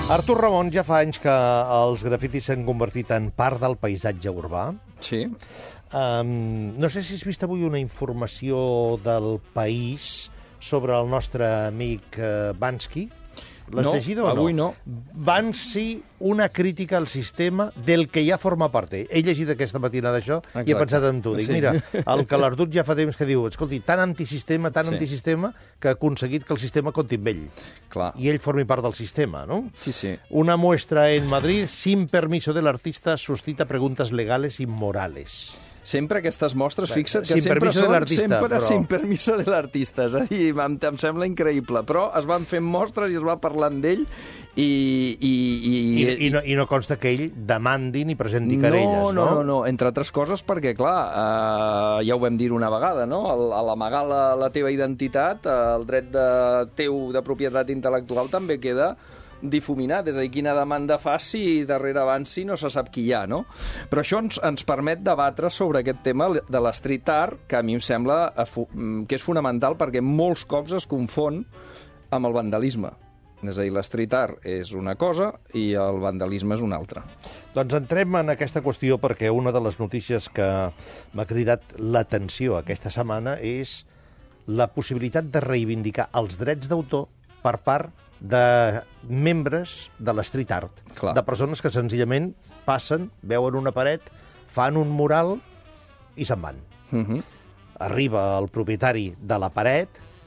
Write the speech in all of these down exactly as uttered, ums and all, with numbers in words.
Artur Ramon, ja fa anys que els grafitis s'han convertit en part del paisatge urbà. Sí. Um, no sé si has vist avui una informació del País sobre el nostre amic uh, Bansky. L'has No, llegit o no? avui no. Bansky, una crítica al sistema del que ja forma part. He llegit aquesta matina d'això i he Exacte. pensat en tu. Dic, Sí. mira, el que l'Artur ja fa temps que diu, escolti, tan antisistema, tan Sí. antisistema, que ha aconseguit que el sistema compti amb ell. Clar. I ell formi part del sistema, no? Sí, sí. Una muestra en Madrid sin permiso del artista suscita preguntas legales y morales. Sempre aquestes mostres, fixa't que Sin sempre permiso de són l'artista, sempre però- sin permiso de l'artista. És a dir, em, em sembla increïble. Però es van fent mostres i es va parlant d'ell i... I, I, i, no, I no consta que ell demandi ni presenti querelles, no, no? no, no, no, entre altres coses perquè, clar, eh, ja ho vam dir una vegada, no? El- A l'amagar la, la teva identitat, eh, el dret de, teu de propietat intel·lectual també queda difuminat, és a dir, quina demanda fa si darrere avanci no se sap qui hi ha, no? Però això ens, ens permet debatre sobre aquest tema de l'street art, que a mi em sembla que és fonamental perquè molts cops es confon amb el vandalisme. És a dir, l'street art és una cosa i el vandalisme és una altra. Doncs entrem en aquesta qüestió perquè una de les notícies que m'ha cridat l'atenció aquesta setmana és la possibilitat de reivindicar els drets d'autor per part de membres de l'street art. Clar. De persones que senzillament passen, veuen una paret, fan un mural i se'n van. Uh -huh. Arriba el propietari de la paret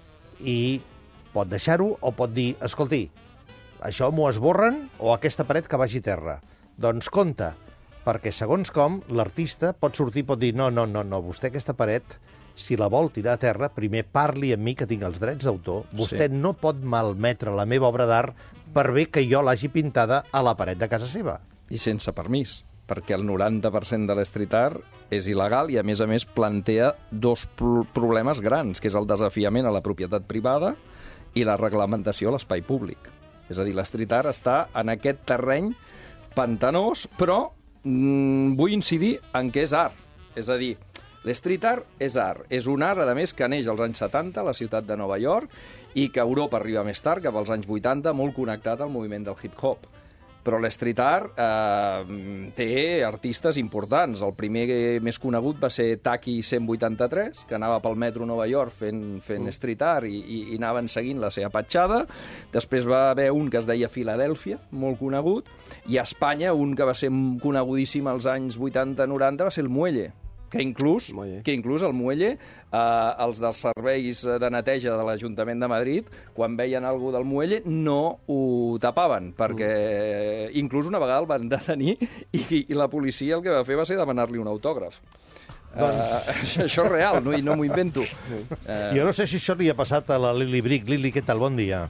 i pot deixar-ho o pot dir, escolti, això m'ho esborren o aquesta paret que vagi a terra. Doncs compte, perquè segons com l'artista pot sortir i pot dir no, no, no, no, vostè aquesta paret, si la vol tirar a terra, primer parli amb mi que tinc els drets d'autor. Vostè Sí. no pot malmetre la meva obra d'art per bé que jo l'hagi pintada a la paret de casa seva. I sense permís, perquè el noranta per cent de l'street art és il·legal i, a més a més, plantea dos pro- problemes grans, que és el desafiament a la propietat privada i la reglamentació a l'espai públic. És a dir, l'street art està en aquest terreny pantanós, però mm, vull incidir en què és art. És a dir, l'street art és art. És un art, a més, que neix als anys setanta a la ciutat de Nova York i que a Europa arriba més tard, cap als anys vuitanta, molt connectat al moviment del hip-hop. Però l'street art eh, té artistes importants. El primer més conegut va ser Taki cent vuitanta-tres, que anava pel metro Nova York fent, fent mm. street art i, i, i anaven seguint la seva petjada. Després va haver un que es deia Filadèlfia, molt conegut, i a Espanya un que va ser conegudíssim als anys vuitanta noranta va ser el Muelle, que inclús, que inclús el Muelle, eh, els dels serveis de neteja de l'Ajuntament de Madrid, quan veien alguna del Muelle, no ho tapaven, perquè mm. inclús una vegada el van detenir i, i la policia el que va fer va ser demanar-li un autògraf. Doncs... Uh, això és real, no, no m'ho invento. Uh... Jo no sé si això li ha passat a la Lili Brick. Lili, què tal? Bon dia.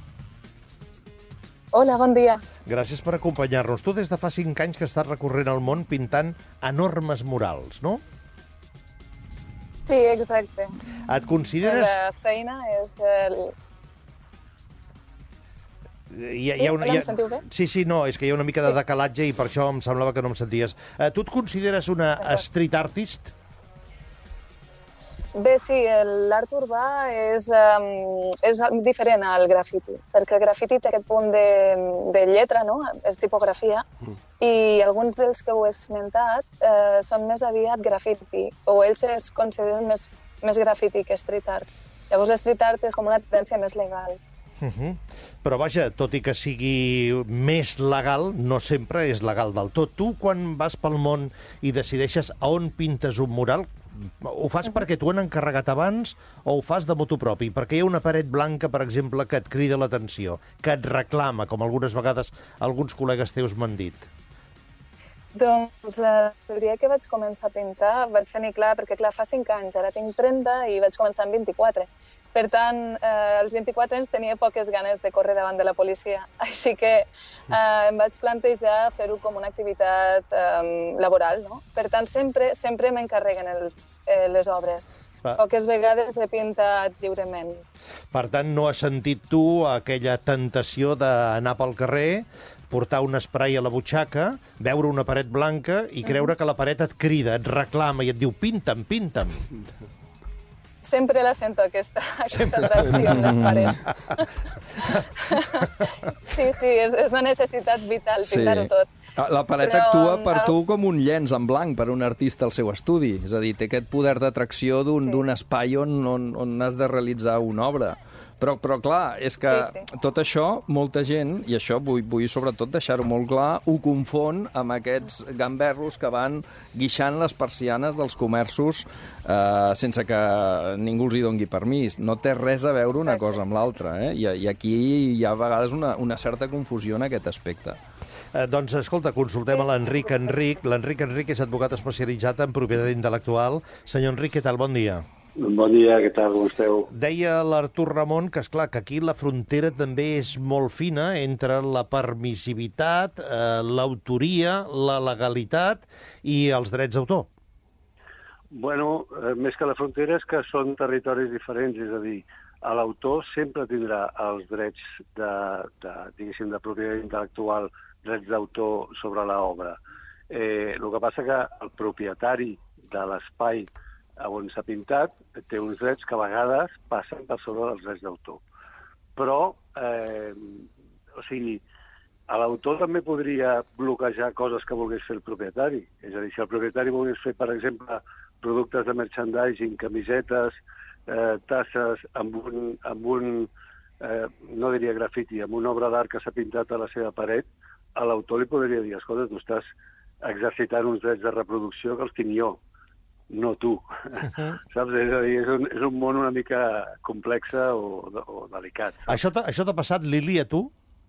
Hola, bon dia. Gràcies per acompanyar-nos. Tu des de fa cinc anys que estàs recorrent el món pintant enormes murals, no? Sí, exacte. Et consideres... La feina és el... Hi ha, hi ha una, hi ha... Em sentiu bé? Sí, sí, no, és que hi ha una mica de decalatge i per això em semblava que no em senties. Uh, tu et consideres una street artist? Bé, sí, l'art urbà és, um, és diferent al grafiti, perquè el grafiti té aquest punt de, de lletra, no? És tipografia, mm. i alguns dels que ho he esmentat eh, són més aviat grafiti, o ells es consideren més, més grafiti que street art. Llavors, street art és com una tendència més legal. Uh -huh. Però vaja, tot i que sigui més legal, no sempre és legal del tot. Tu, quan vas pel món i decideixes a on pintes un mural, ho fas perquè t'ho han encarregat abans o ho fas de motu propi? Perquè hi ha una paret blanca, per exemple, que et crida l'atenció, que et reclama, com algunes vegades alguns col·legues teus m'han dit. Doncs eh, el dia que vaig començar a pintar vaig tenir clar, perquè clar, fa cinc anys, ara tinc trenta i vaig començar amb vint-i-quatre. Per tant, eh, als vint-i-quatre anys tenia poques ganes de córrer davant de la policia. Així que eh, em vaig plantejar fer-ho com una activitat eh, laboral, no? Per tant, sempre, sempre m'encarreguen els, eh, les obres. Va. Poques vegades he pintat lliurement. Per tant, no has sentit tu aquella tentació d'anar pel carrer, portar un esprai a la butxaca, veure una paret blanca i creure que la paret et crida, et reclama i et diu pinta'm, pinta'm. Sempre la sento, aquesta, aquesta atracció amb les parets. Sí, sí, és, és una necessitat vital, pintar-ho tot. La paret Però, actua per el... tu com un llenç en blanc per un artista al seu estudi. És a dir, té aquest poder d'atracció d'un sí. espai on, on, on has de realitzar una obra. Però, però clar, és que sí, sí. tot això, molta gent, i això vull, vull sobretot deixar-ho molt clar, ho confon amb aquests gamberros que van guixant les persianes dels comerços eh, sense que ningú els hi doni permís. No té res a veure una Exacte. cosa amb l'altra, eh? I, I aquí hi ha a vegades una, una certa confusió en aquest aspecte. Eh, doncs, escolta, consultem a l'Enric Enric. L'Enric Enric és advocat especialitzat en propietat intel·lectual. Senyor Enric, què tal? Bon dia. Bon dia, què tal, com esteu? Deia l'Artur Ramon que, esclar, que aquí la frontera també és molt fina entre la permissivitat, eh, l'autoria, la legalitat i els drets d'autor. Bueno, eh, més que la frontera és que són territoris diferents, és a dir, l'autor sempre tindrà els drets de, de, diguéssim, de propietat intel·lectual, drets d'autor sobre l'obra. Eh, el que passa que el propietari de l'espai on s'ha pintat té uns drets que a vegades passen per sobre dels drets d'autor. Però, eh, o sigui, l'autor també podria bloquejar coses que volgués fer el propietari. És a dir, si el propietari volgués fer, per exemple, productes de merchandising, camisetes, eh, tasses, amb un, amb un eh, no diria grafiti, amb una obra d'art que s'ha pintat a la seva paret, a l'autor li podria dir, escolta, tu estàs exercitant uns drets de reproducció que els tinc jo, no tu. Uh-huh. Saps? És a dir, és un, és un món una mica complex o, o delicat. Saps? Això t'ha, això t'ha passat, Lili, a tu?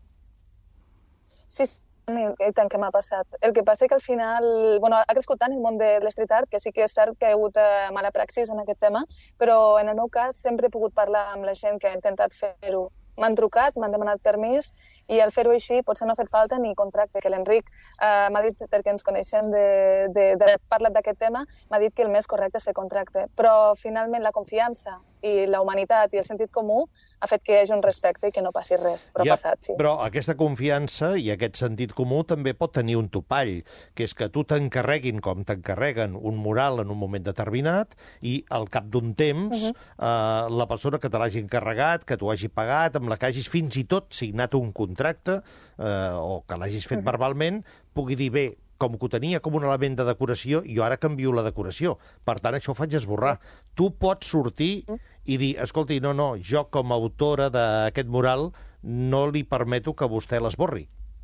Sí, sí, i tant que m'ha passat. El que passa és que al final, bueno, ha crescut tant el món de l'street art que sí que és cert que hi ha hagut eh, mala praxis en aquest tema, però en el meu cas sempre he pogut parlar amb la gent que ha intentat fer-ho. M'han trucat, m'han demanat permís i al fer-ho així potser no ha fet falta ni contracte, que l'Enric eh, m'ha dit, perquè ens coneixem d'haver parlat d'aquest tema, m'ha dit que el més correcte és fer contracte. Però finalment la confiança i la humanitat i el sentit comú ha fet que hi hagi un respecte i que no passi res, però ja, ha passat, sí. Però aquesta confiança i aquest sentit comú també pot tenir un topall, que és que tu t'encarreguin com t'encarreguen un mural en un moment determinat i al cap d'un temps uh-huh. eh, la persona que te l'hagi encarregat, que t'ho hagi pagat, amb la que hagis fins i tot signat un contracte eh, o que l'hagis fet uh-huh. verbalment, pugui dir, bé, com que ho tenia com un element de decoració, jo ara canvio la decoració. Per tant, això ho faig esborrar. Sí. Tu pots sortir i dir, escolti, no, no, jo com a autora d'aquest mural no li permeto que vostè l'esborri.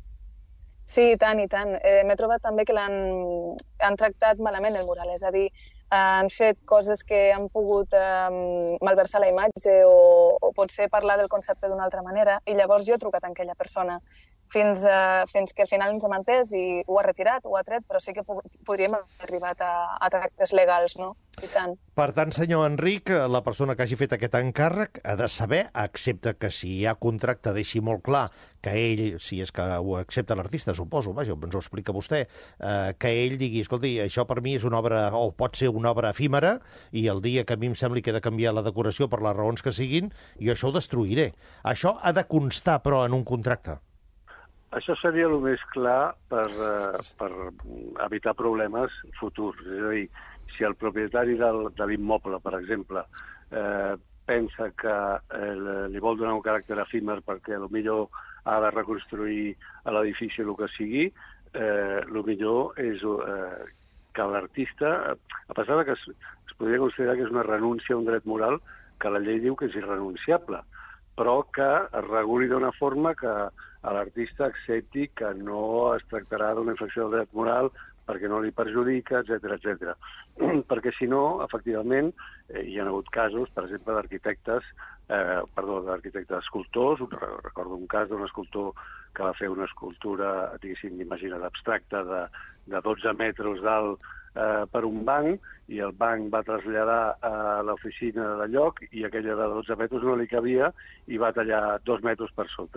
Sí, i tant, i tant. Eh, M'he trobat també que l'han han tractat malament el mural, és a dir, han fet coses que han pogut eh, malversar la imatge o, o potser parlar del concepte d'una altra manera, i llavors jo he trucat a aquella persona fins, eh, fins que al final ens hem entès i ho ha retirat, ho ha tret, però sí que podríem haver arribat a, a tractes legals, no? I tant. Per tant, senyor Enric, la persona que hagi fet aquest encàrrec ha de saber, excepte que si hi ha contracte deixi molt clar que ell, si és que ho accepta l'artista, suposo, vaja, ens ho explica vostè, eh, que ell digui, escolti, això per mi és una obra, o pot ser una obra efímera, i el dia que a mi em sembli que he de canviar la decoració per les raons que siguin, jo això ho destruiré. Això ha de constar, però, en un contracte. Això seria el més clar per, eh, per evitar problemes futurs. És a dir, si el propietari del, de l'immoble, per exemple, eh, pensa que eh, li vol donar un caràcter efímer perquè potser ha de reconstruir l'edifici o el que sigui, eh, el millor és eh, que l'artista, a pesar que es, es podria considerar que és una renúncia a un dret moral, que la llei diu que és irrenunciable, però que es reguli d'una forma que l'artista accepti que no es tractarà d'una infracció del dret moral perquè no li perjudica, etcètera, etcètera. Perquè, si no, efectivament, eh, hi ha hagut casos, per exemple, d'arquitectes, eh, perdó, d'arquitectes escultors. Recordo un cas d'un escultor que va fer una escultura, diguéssim, imagina't, abstracta, de, de dotze metres d'alt eh, per un banc, i el banc va traslladar a l'oficina de lloc i aquella de dotze metres no li cabia i va tallar dos metres per sota.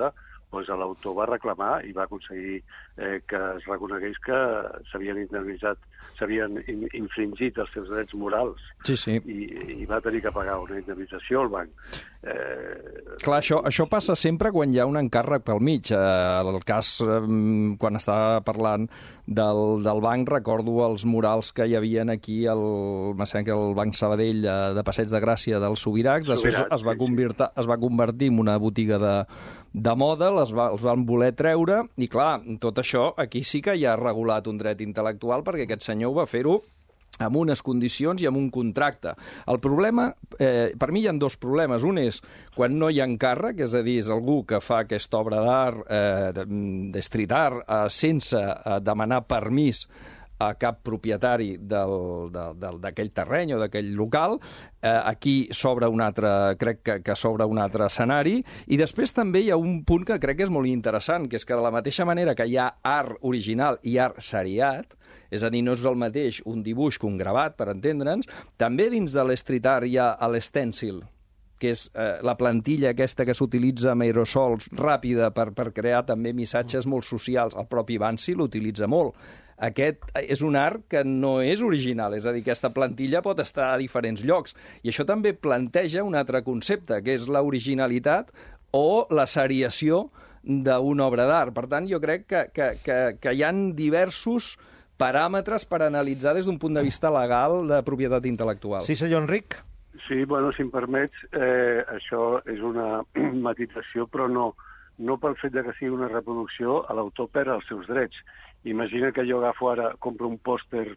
doncs l'autor va reclamar i va aconseguir eh, que es reconegués que s'havien indemnitzat, s'havien in, infringit els seus drets morals. Sí, sí. I, i va tenir que pagar una indemnització al banc. Eh... Clar, això, això passa sempre quan hi ha un encàrrec pel mig. Eh, el cas, eh, quan estava parlant del, del banc, recordo els murals que hi havia aquí, el, me sembla que el Banc Sabadell eh, de Passeig de Gràcia dels Subirats, Subirats es, es, va convertir, es va convertir en una botiga de, de moda, les va, els van voler treure, i clar, tot això aquí sí que hi ha regulat un dret intel·lectual, perquè aquest senyor va fer-ho amb unes condicions i amb un contracte. El problema, eh, per mi hi ha dos problemes. Un és quan no hi ha encàrrec, és a dir, és algú que fa aquesta obra d'art, eh, de street art, eh, sense eh, demanar permís a cap propietari d'aquell terreny o d'aquell local. Eh, aquí s'obre un altre, crec que, que s'obre un altre escenari. I després també hi ha un punt que crec que és molt interessant, que és que de la mateixa manera que hi ha art original i art seriat, és a dir, no és el mateix un dibuix que un gravat, per entendre'ns, també dins de l'street art hi ha l'stencil, que és eh, la plantilla aquesta que s'utilitza amb aerosols ràpida per, per crear també missatges molt socials. El propi Banksy l'utilitza molt. Aquest és un art que no és original, és a dir, aquesta plantilla pot estar a diferents llocs. I això també planteja un altre concepte, que és l'originalitat o la seriació d'una obra d'art. Per tant, jo crec que, que, que, que hi ha diversos paràmetres per analitzar des d'un punt de vista legal de propietat intel·lectual. Sí, senyor Enric? Sí, bueno, si em permets, eh, això és una matització, però no, no pel fet de que sigui una reproducció, a l'autor perd els seus drets. Imagina que jo agafo ara, compro un pòster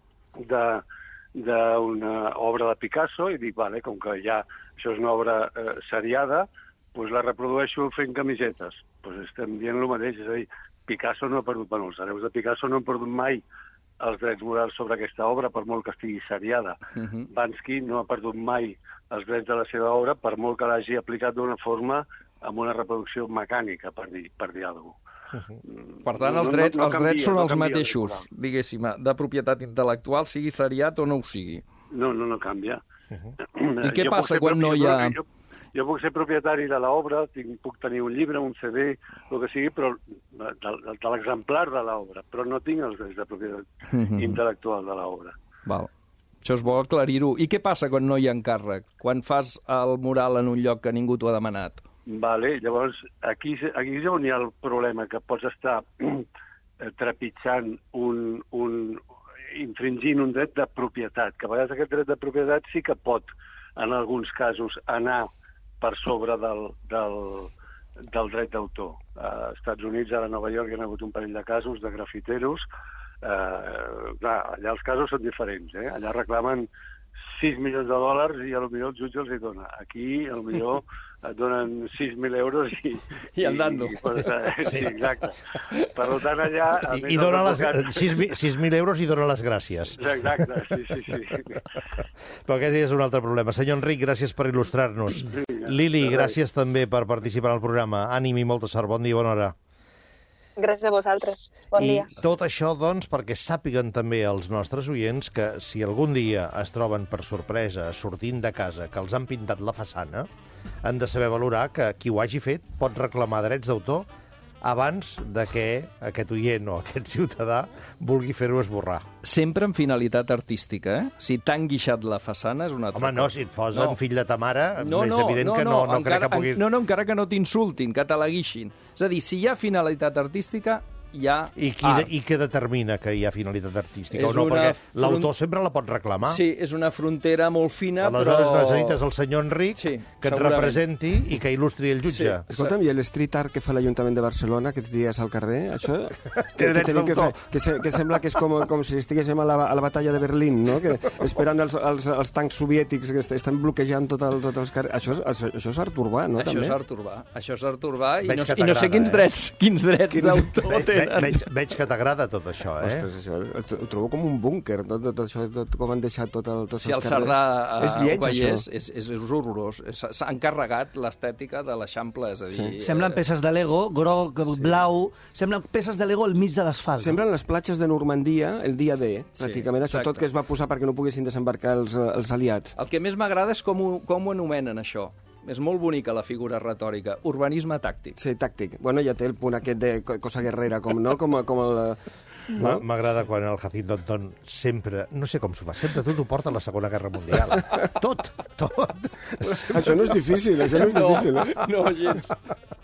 d'una obra de Picasso i dic, vale, com que ja això és una obra eh, seriada, doncs la reprodueixo fent camisetes. Doncs estem dient el mateix, és a dir, Picasso no ha perdut, bueno, els hereus de Picasso no han perdut mai els drets morals sobre aquesta obra, per molt que estigui seriada. Uh-huh. Banksy no ha perdut mai els drets de la seva obra, per molt que l'hagi aplicat d'una forma amb una reproducció mecànica, per dir, per dir alguna cosa. Uh-huh. Per tant, els drets, no, no, no canvia, els drets són no els mateixos, diguéssim, de propietat intel·lectual, sigui seriat o no ho sigui. No, no, no canvia. Uh-huh. I què jo passa quan no hi ha... Jo, jo puc ser propietari de l'obra, puc tenir un llibre, un C D, el que sigui, però de, de, de l'exemplar de l'obra, però no tinc els drets de propietat uh-huh. intel·lectual de l'obra. Val. Això és bo aclarir-ho. I què passa quan no hi ha encàrrec? Quan fas el mural en un lloc que ningú t'ho ha demanat? Vale, llavors, aquí, aquí és on hi ha el problema, que pots estar trepitjant un, un, infringint un dret de propietat, que a vegades aquest dret de propietat sí que pot, en alguns casos, anar per sobre del, del, del dret d'autor. A Estats Units, ara a Nova York, hi ha hagut un parell de casos de grafiteros. Eh, clar, allà els casos són diferents, eh? Allà reclamen sis milions de dòlars i potser el jutge els hi dona. Aquí, potser et donen sis mil euros i... I andando. I, i, sí, exacte. Per tant, allà... I, i dona les, sis mil euros i dona les gràcies. Exacte, sí, sí, sí. Però aquest és un altre problema. Senyor Enric, gràcies per il·lustrar-nos. Sí, Lili, gràcies també per participar en el programa. Ànim i molta sort. Bon dia i bona hora. Gràcies a vosaltres. Bon I dia. I tot això, doncs, perquè sàpiguen també els nostres oients que si algun dia es troben per sorpresa sortint de casa que els han pintat la façana, han de saber valorar que qui ho hagi fet pot reclamar drets d'autor abans de que aquest oient o aquest ciutadà vulgui fer-ho esborrar. Sempre amb finalitat artística, eh? Si t'han guixat la façana és una altra Home, no, cosa. si et posen no. fill de ta mare, no, és no, evident no, que no, no, no encara, crec que pugui... No, no, encara que no t'insultin, que te la guixin. És a dir, si hi ha finalitat artística, hi ha I, qui, art. I què determina que hi ha finalitat artística És o no? una Perquè l'autor sempre la pot reclamar. Sí, és una frontera molt fina, Aleshores però... necessites el senyor Enric sí, que et representi i que il·lustri el jutge. Sí. Escolta'm, i l'street art que fa l'Ajuntament de Barcelona aquests dies al carrer, això... Té drets d'autor. Que, que, se, que sembla que és com, com si estiguéssim a la, a la batalla de Berlín, no? Que, esperant els, els, els tancs soviètics que estan bloquejant tot el, tot els carrers. Això, això, això és art urbà, no? Això també? és art urbà. Això és art urbà i Veig no, que i no sé quins t'agrada, drets, eh? quins drets d'autor Ve, tenen. veig, veig que t'agrada tot això, eh? Ostres, això, ho trobo com un búnquer, tot, tot això, tot, com han deixat tot el, tots Si el els carrers. Cerdà És lleig, ho veiés, això. és, és, és horrorós. S'ha encarregat l'estètica de l'Eixample, és a dir... Sí. Semblen peces de Lego, groc, sí. blau... Semblen peces de Lego al mig de l'asfalt. Semblen les platges de Normandia el dia D, pràcticament. Sí, això tot que es va posar perquè no poguessin desembarcar els, els aliats. El que més m'agrada és com ho, com ho anomenen, això. és molt bonica la figura retòrica. Urbanisme tàctic. Sí, tàctic. Bueno, ja té el punt aquest de cosa guerrera, com, no? Com, com el... No? M'agrada quan el Jacinto Antón sempre, no sé com s'ho fa, sempre tot ho porta a la Segona Guerra Mundial. Tot, tot. Això no és difícil, això no és difícil. No, no gens.